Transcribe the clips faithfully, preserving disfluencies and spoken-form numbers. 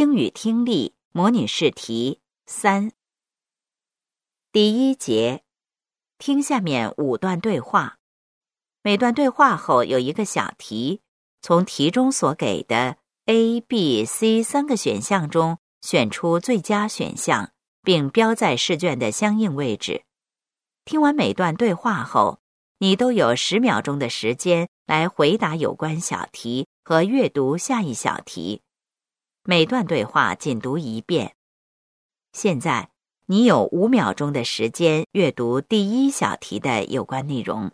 英语听力模拟试题三。第一节，听下面五段对话。每段对话后有一个小题，从题中所给的 A、B、C 三个选项中选出最佳选项，并标在试卷的相应位置。听完每段对话后，你都有十秒钟的时间来回答有关小题和阅读下一小题。每段对话仅读一遍。现在，你有五秒钟的时间阅读第一小题的有关内容。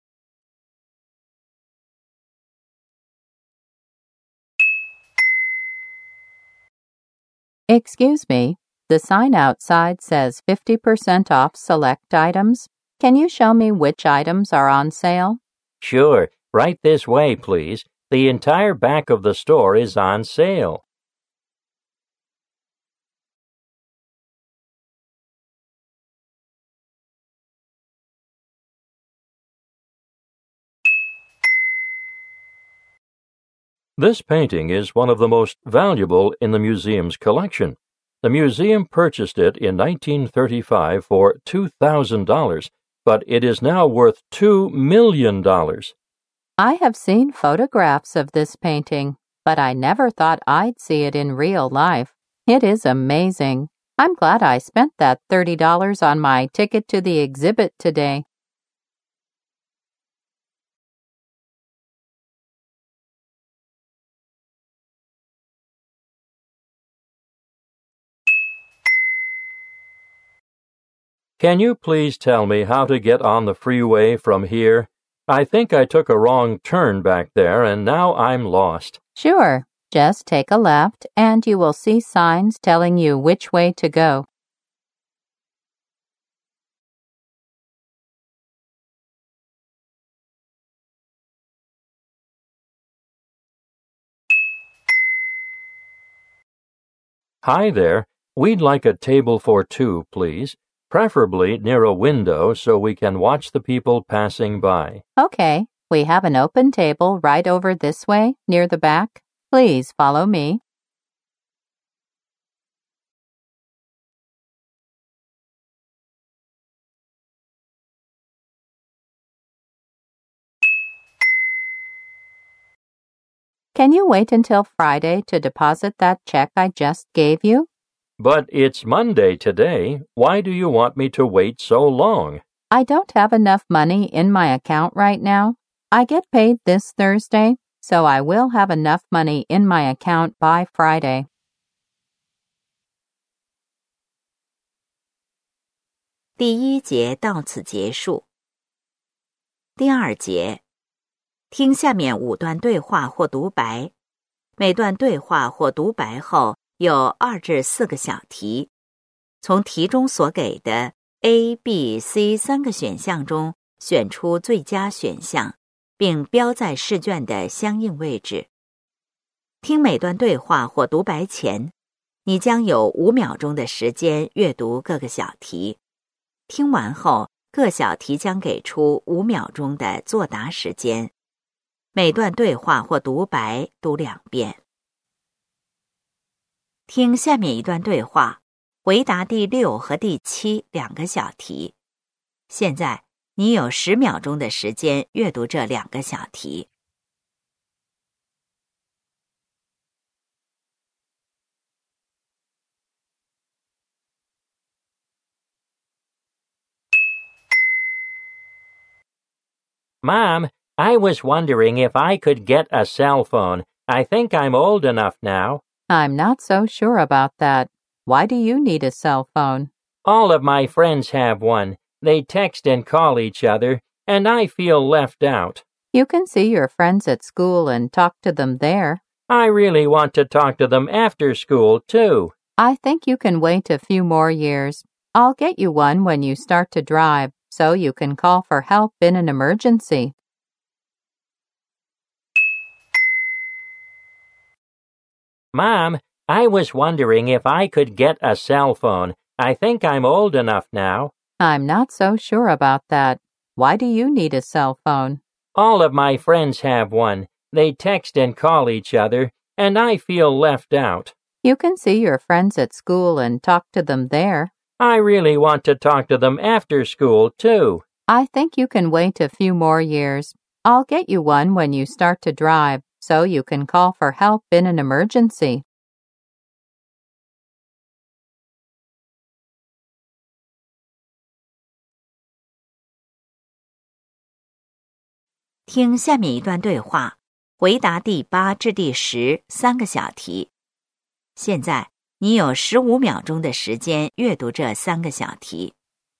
Excuse me, the sign outside says fifty percent off select items. Can you show me which items are on sale? Sure. Right this way, please. The entire back of the store is on sale. This painting is one of the most valuable in the museum's collection. The museum purchased it in nineteen thirty-five for two thousand dollars, but it is now worth two million dollars. I have seen photographs of this painting, but I never thought I'd see it in real life. It is amazing. I'm glad I spent that thirty dollars on my ticket to the exhibit today. Can you please tell me how to get on the freeway from here? I think I took a wrong turn back there and now I'm lost. Sure. Just take a left and you will see signs telling you which way to go. Hi there. We'd like a table for two, please. Preferably near a window so we can watch the people passing by. Okay, we have an open table right over this way, near the back. Please follow me. Can you wait until Friday to deposit that check I just gave you? But it's Monday today. Why do you want me to wait so long? I don't have enough money in my account right now. I get paid this Thursday, so I will have enough money in my account by Friday. 第一节到此结束。第二节，听下面五段对话或独白。每段对话或独白后有二至四个小题，从题中所给的 A、B、C 三个选项中选出最佳选项，并标在试卷的相应位置。听每段对话或独白前，你将有五秒钟的时间阅读各个小题。听完后，各小题将给出五秒钟的作答时间。每段对话或独白读两遍。听下面一段对话，回答第六和第七两个小题。现在你有十秒钟的时间阅读这两个小题。 Mom, I was wondering if I could get a cell phone. I think I'm old enough now. I'm not so sure about that. Why do you need a cell phone? All of my friends have one. They text and call each other, and I feel left out. You can see your friends at school and talk to them there. I really want to talk to them after school, too. I think you can wait a few more years. I'll get you one when you start to drive, so you can call for help in an emergency. Mom, I was wondering if I could get a cell phone. I think I'm old enough now. I'm not so sure about that. Why do you need a cell phone? All of my friends have one. They text and call each other, and I feel left out. You can see your friends at school and talk to them there. I really want to talk to them after school, too. I think you can wait a few more years. I'll get you one when you start to drive, so you can call for help in an emergency. 听下面一段对话，回答第八至第十三个小题。现在你有十五秒钟的时间阅读这三个小题。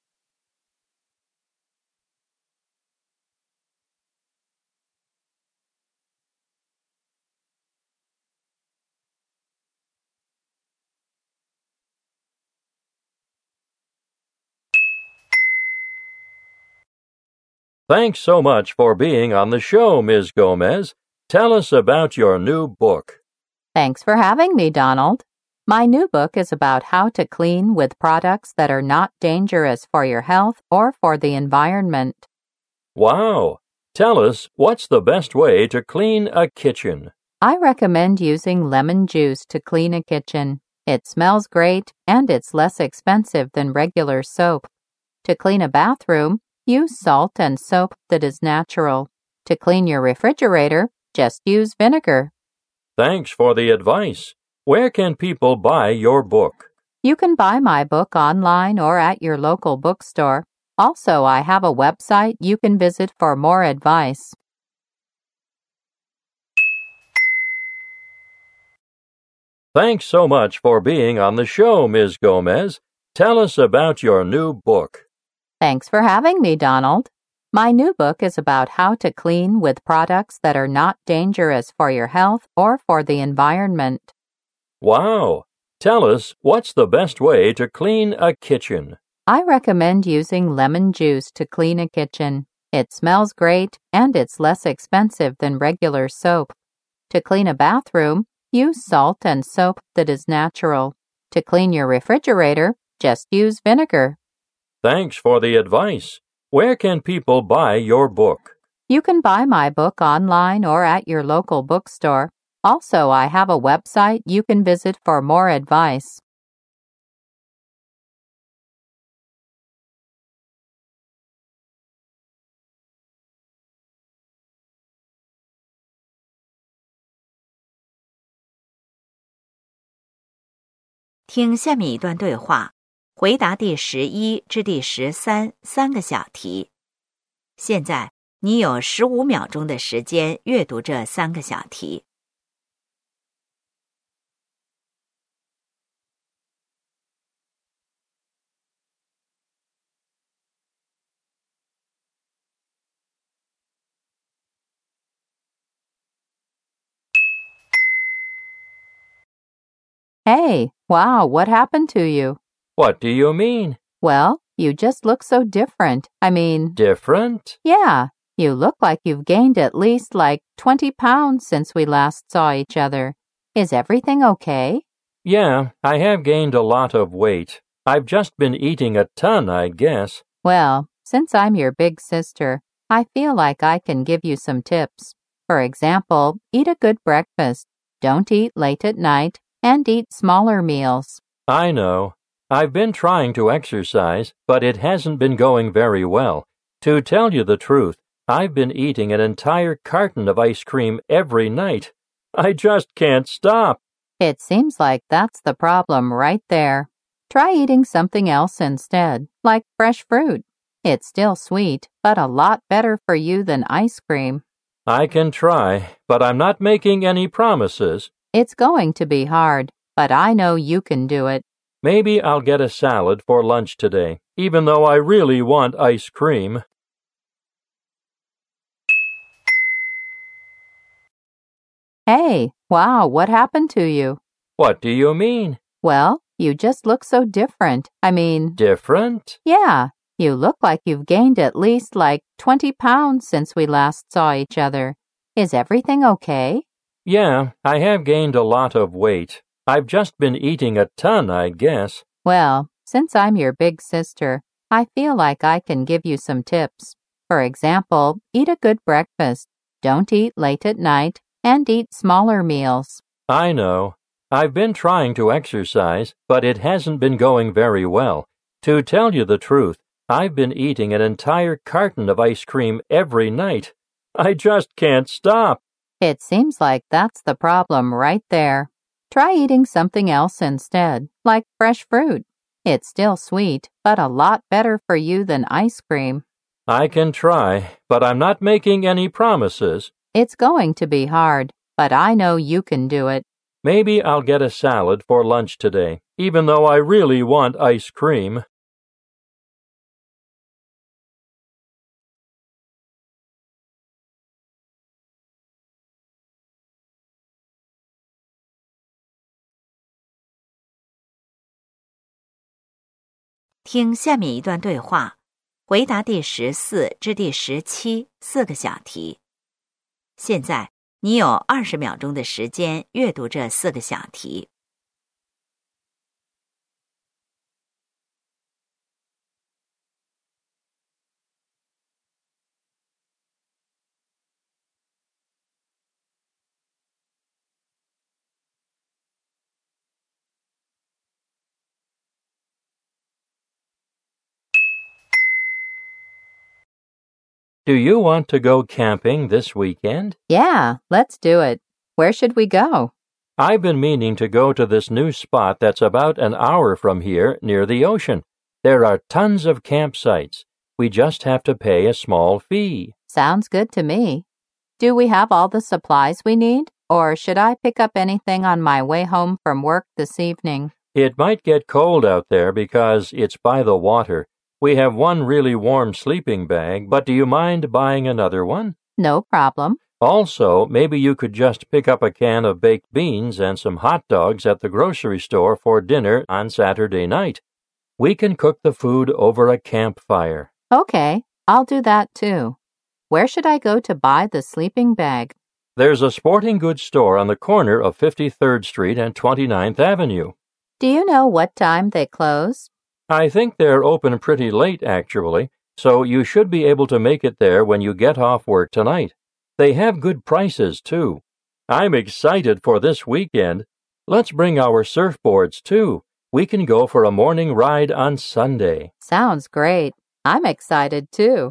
Thanks so much for being on the show, Miz Gomez. Tell us about your new book. Thanks for having me, Donald. My new book is about how to clean with products that are not dangerous for your health or for the environment. Wow! Tell us, what's the best way to clean a kitchen? I recommend using lemon juice to clean a kitchen. It smells great and it's less expensive than regular soap. To clean a bathroom, use salt and soap that is natural. To clean your refrigerator, just use vinegar. Thanks for the advice. Where can people buy your book? You can buy my book online or at your local bookstore. Also, I have a website you can visit for more advice. Thanks so much for being on the show, Miz Gomez. Tell us about your new book. Thanks for having me, Donald. My new book is about how to clean with products that are not dangerous for your health or for the environment. Wow! Tell us, what's the best way to clean a kitchen? I recommend using lemon juice to clean a kitchen. It smells great and it's less expensive than regular soap. To clean a bathroom, use salt and soap that is natural. To clean your refrigerator, just use vinegar. Thanks for the advice. Where can people buy your book? You can buy my book online or at your local bookstore. Also, I have a website you can visit for more advice. “听下面一段对话，回答第十一至第十三三个小题。现在你有十五秒钟的时间阅读这三个小题。 Hey, wow, what happened to you? What do you mean? Well, you just look so different. I mean, Different? yeah, you look like you've gained at least like twenty pounds since we last saw each other. Is everything okay? Yeah, I have gained a lot of weight. I've just been eating a ton, I guess. Well, since I'm your big sister, I feel like I can give you some tips. For example, eat a good breakfast. Don't eat late at night. And eat smaller meals. I know. I've been trying to exercise, but it hasn't been going very well. To tell you the truth, I've been eating an entire carton of ice cream every night. I just can't stop. It seems like that's the problem right there. Try eating something else instead, like fresh fruit. It's still sweet, but a lot better for you than ice cream. I can try, but I'm not making any promises. It's going to be hard, but I know you can do it. Maybe I'll get a salad for lunch today, even though I really want ice cream. Hey, wow, what happened to you? What do you mean? Well, you just look so different. I mean, Different? yeah, you look like you've gained at least like twenty pounds since we last saw each other. Is everything okay? Yeah, I have gained a lot of weight. I've just been eating a ton, I guess. Well, since I'm your big sister, I feel like I can give you some tips. For example, eat a good breakfast. Don't eat late at night. And eat smaller meals. I know. I've been trying to exercise, but it hasn't been going very well. To tell you the truth, I've been eating an entire carton of ice cream every night. I just can't stop. It seems like that's the problem right there. Try eating something else instead, like fresh fruit. It's still sweet, but a lot better for you than ice cream. I can try, but I'm not making any promises. It's going to be hard, but I know you can do it. Maybe I'll get a salad for lunch today, even though I really want ice cream. “听下面一段对话，回答第十四至第十七四个小题。现在你有二十秒钟的时间阅读这四个小题。 Do you want to go camping this weekend? Yeah, let's do it. Where should we go? I've been meaning to go to this new spot that's about an hour from here near the ocean. There are tons of campsites. We just have to pay a small fee. Sounds good to me. Do we have all the supplies we need, or should I pick up anything on my way home from work this evening? It might get cold out there because it's by the water. We have one really warm sleeping bag, but do you mind buying another one? No problem. Also, maybe you could just pick up a can of baked beans and some hot dogs at the grocery store for dinner on Saturday night. We can cook the food over a campfire. Okay, I'll do that too. Where should I go to buy the sleeping bag? There's a sporting goods store on the corner of fifty-third Street and twenty-ninth Avenue. Do you know what time they close? I think they're open pretty late, actually, so you should be able to make it there when you get off work tonight. They have good prices, too. I'm excited for this weekend. Let's bring our surfboards, too. We can go for a morning ride on Sunday. Sounds great. I'm excited, too.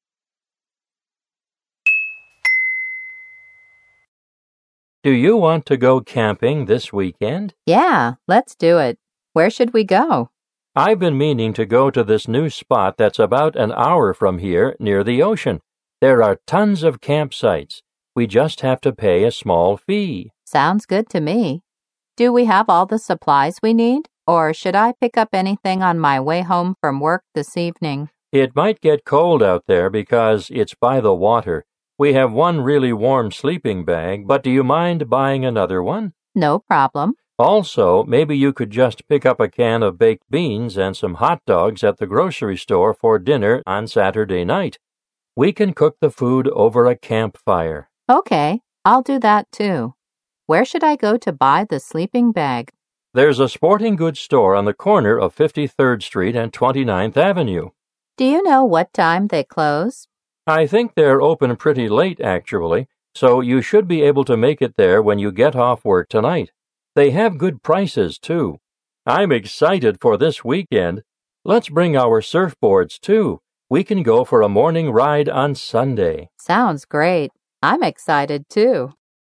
Do you want to go camping this weekend? Yeah, let's do it. Where should we go? I've been meaning to go to this new spot that's about an hour from here near the ocean. There are tons of campsites. We just have to pay a small fee. Sounds good to me. Do we have all the supplies we need, or should I pick up anything on my way home from work this evening? It might get cold out there because it's by the water. We have one really warm sleeping bag, but do you mind buying another one? No problem. Also, maybe you could just pick up a can of baked beans and some hot dogs at the grocery store for dinner on Saturday night. We can cook the food over a campfire. Okay, I'll do that too. Where should I go to buy the sleeping bag? There's a sporting goods store on the corner of fifty-third Street and twenty-ninth Avenue. Do you know what time they close? I think they're open pretty late, actually, so you should be able to make it there when you get off work tonight. They have good prices, too. I'm excited for this weekend. Let's bring our surfboards, too. We can go for a morning ride on Sunday. Sounds great. I'm excited, too.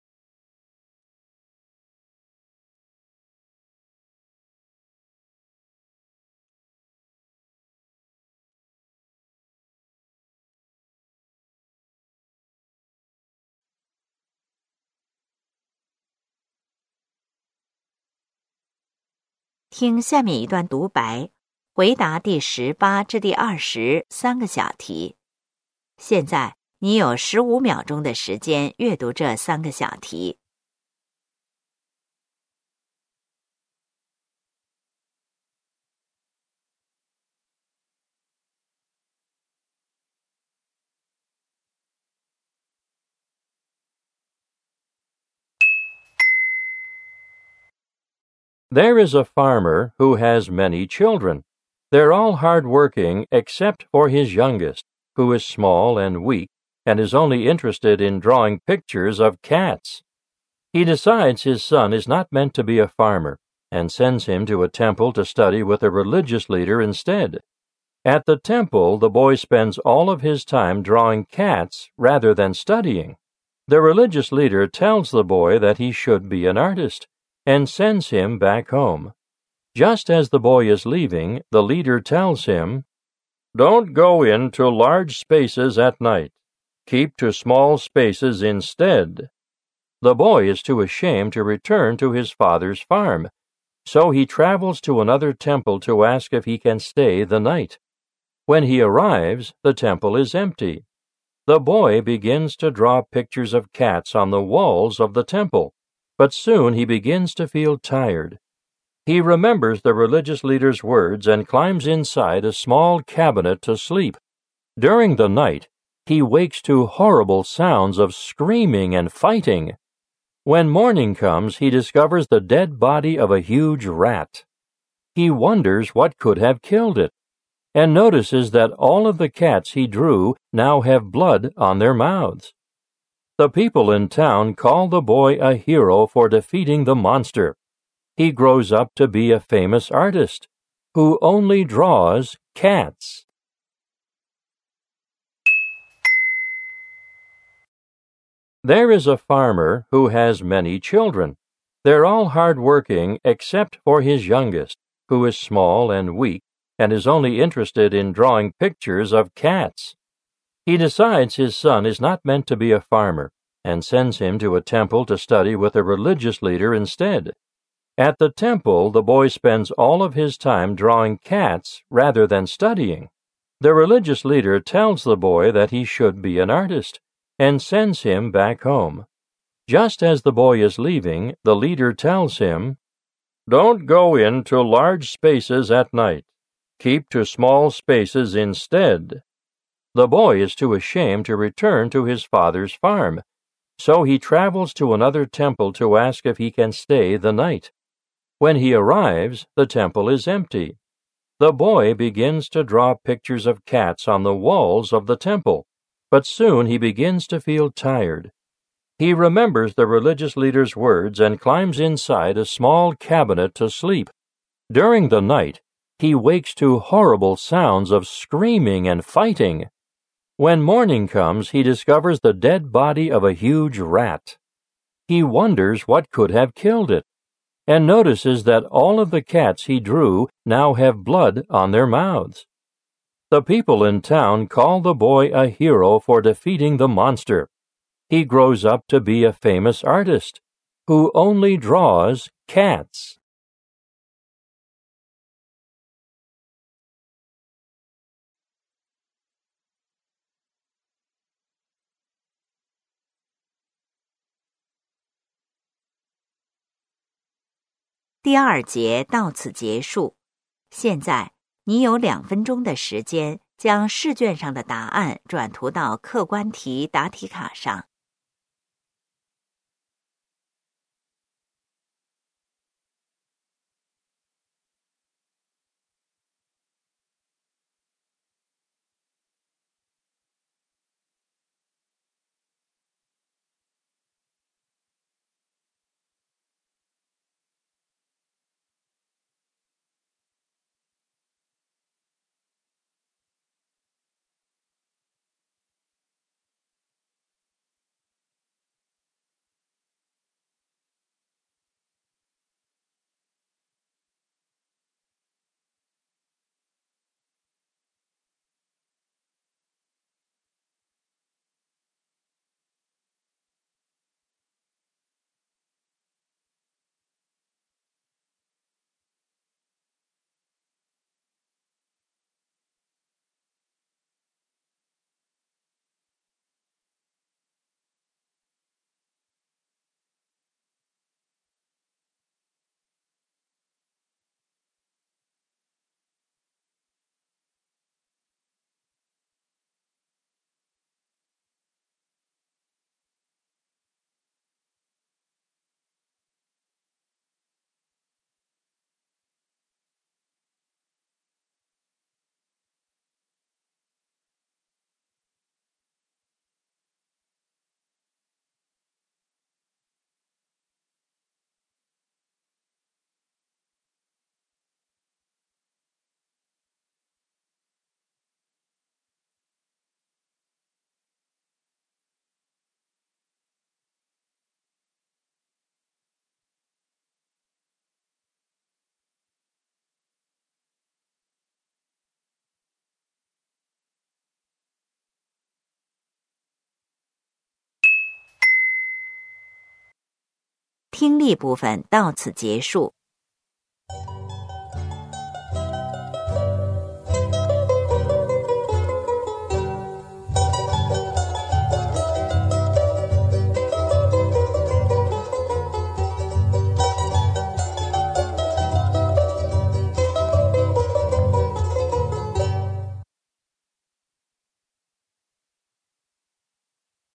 “听下面一段独白，回答第十八至第二十三个小题。现在你有十五秒钟的时间阅读这三个小题。 There is a farmer who has many children. They're all hard-working except for his youngest, who is small and weak and is only interested in drawing pictures of cats. He decides his son is not meant to be a farmer and sends him to a temple to study with a religious leader instead. At the temple, the boy spends all of his time drawing cats rather than studying. The religious leader tells the boy that he should be an artist and sends him back home. Just as the boy is leaving, the leader tells him, "Don't go into large spaces at night. Keep to small spaces instead." The boy is too ashamed to return to his father's farm, so he travels to another temple to ask if he can stay the night. When he arrives, the temple is empty. The boy begins to draw pictures of cats on the walls of the temple, but soon he begins to feel tired. He remembers the religious leader's words and climbs inside a small cabinet to sleep. During the night, he wakes to horrible sounds of screaming and fighting. When morning comes, he discovers the dead body of a huge rat. He wonders what could have killed it, and notices that all of the cats he drew now have blood on their mouths. The people in town call the boy a hero for defeating the monster. He grows up to be a famous artist who only draws cats. There is a farmer who has many children. They're all hard-working except for his youngest, who is small and weak and is only interested in drawing pictures of cats. He decides his son is not meant to be a farmer and sends him to a temple to study with a religious leader instead. At the temple, the boy spends all of his time drawing cats rather than studying. The religious leader tells the boy that he should be an artist and sends him back home. Just as the boy is leaving, the leader tells him, "Don't go into large spaces at night. Keep to small spaces instead." The boy is too ashamed to return to his father's farm, so he travels to another temple to ask if he can stay the night. When he arrives, the temple is empty. The boy begins to draw pictures of cats on the walls of the temple, but soon he begins to feel tired. He remembers the religious leader's words and climbs inside a small cabinet to sleep. During the night, he wakes to horrible sounds of screaming and fighting. When morning comes, he discovers the dead body of a huge rat. He wonders what could have killed it, and notices that all of the cats he drew now have blood on their mouths. The people in town call the boy a hero for defeating the monster. He grows up to be a famous artist who only draws cats. "第二节到此结束。现在你有两分钟的时间，将试卷上的答案转涂到客观题答题卡上。 听力部分到此结束。